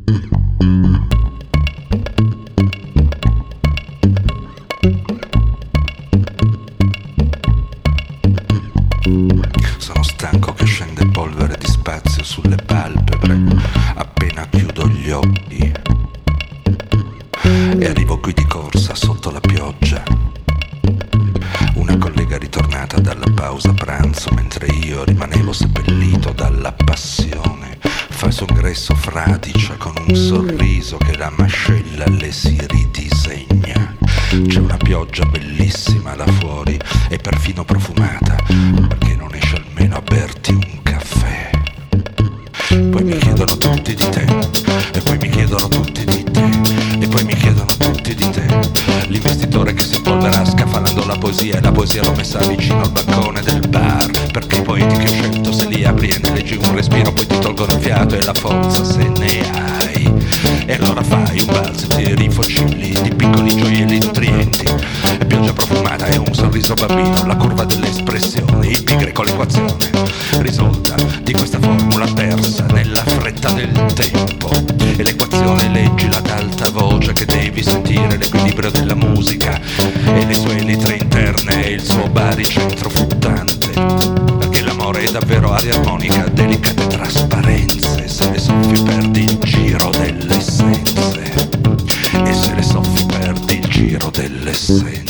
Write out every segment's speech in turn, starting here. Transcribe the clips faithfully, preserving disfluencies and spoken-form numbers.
Sono stanco che scende polvere di spazio sulle palpebre appena chiudo gli occhi e arrivo qui di corsa sotto la pioggia. Una collega ritornata dalla pausa pranzo mentre io rimanevo seppellito dalla passione fa il suo ingresso fradicia con un sorriso che la mascella le si ridisegna. C'è una pioggia bellissima là fuori e perfino profumata, perché non esce almeno a berti un caffè? Poi mi chiedono tutti di te, e poi mi chiedono tutti di te, e poi mi chiedono tutti di te. L'investitore che si impolvera scafandando la poesia, e la poesia l'ho messa vicino al bancone del bar, perché i poeti che ho scelto se li apri e ne leggi un respiro poi ti tolgono il fiato e la forza se ne hai. E allora fai un balzo di rifocilli, di piccoli gioielli nutrienti, e pioggia profumata e un sorriso bambino, la curva delle espressioni, il pi greco l'equazione risolta di questa formula persa nella fretta del tempo. E l'equazione leggila ad alta voce che devi sentire l'equilibrio della musica e le sue elitre interne e il suo baricentro fluttante, perché l'amore è davvero aria armonica, delicate trasparenze, se le soffi perdi il giro delle essenze, e se le soffi perdi il giro delle essenze.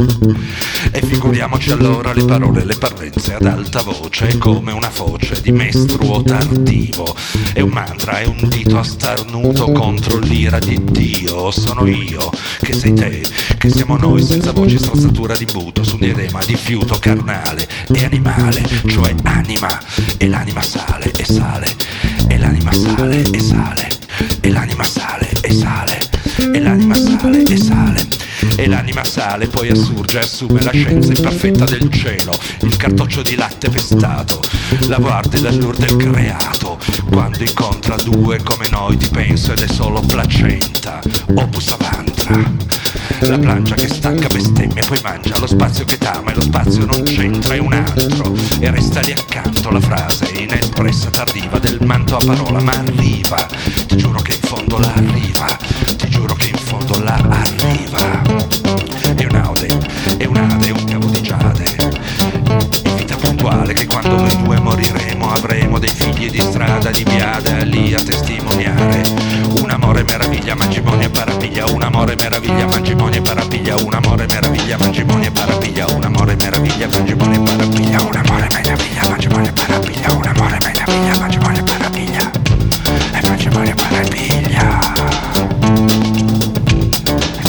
E figuriamoci allora le parole, le parvenze ad alta voce, è come una foce di mestruo tardivo, è un mantra, è un dito a starnuto contro l'ira di Dio. Sono io, che sei te, che siamo noi, senza voce, strozzatura di imbuto su un diadema di fiuto carnale e animale, cioè anima, e l'anima sale e sale, e l'anima sale e sale, e l'anima sale e sale, e l'anima sale e sale, e l'anima sale, poi assurge e assume la scienza imperfetta del cielo, il cartoccio di latte pestato, la guardia dall'ur del creato, quando incontra due come noi ti penso ed è solo placenta, opus avantra, la plancia che stanca bestemmia poi mangia lo spazio che t'ama e lo spazio non c'entra, è un altro, e resta lì accanto la frase inespressa tardiva del manto a parola, ma arriva, ti giuro che in fondo la arriva, ti giuro che in fondo la arriva. È un'aude, è un'ade, è un cavo di giade, in vita puntuale che quando noi due moriremo avremo dei figli di strada, di biada lì a testimoniare. Un amore meraviglia, mangimonia e parapiglia, un amore meraviglia, mangimonia e parapiglia, un amore meraviglia, mangimonia e parapiglia, un amore meraviglia, mangimonia e parapiglia, un amore meraviglia, mangimonia e parapiglia, un amore meraviglia, mangimonia e parapiglia, e mangimonia e parapiglia.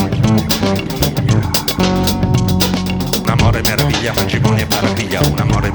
Un amore meraviglia, mangimonia e parapiglia, un amore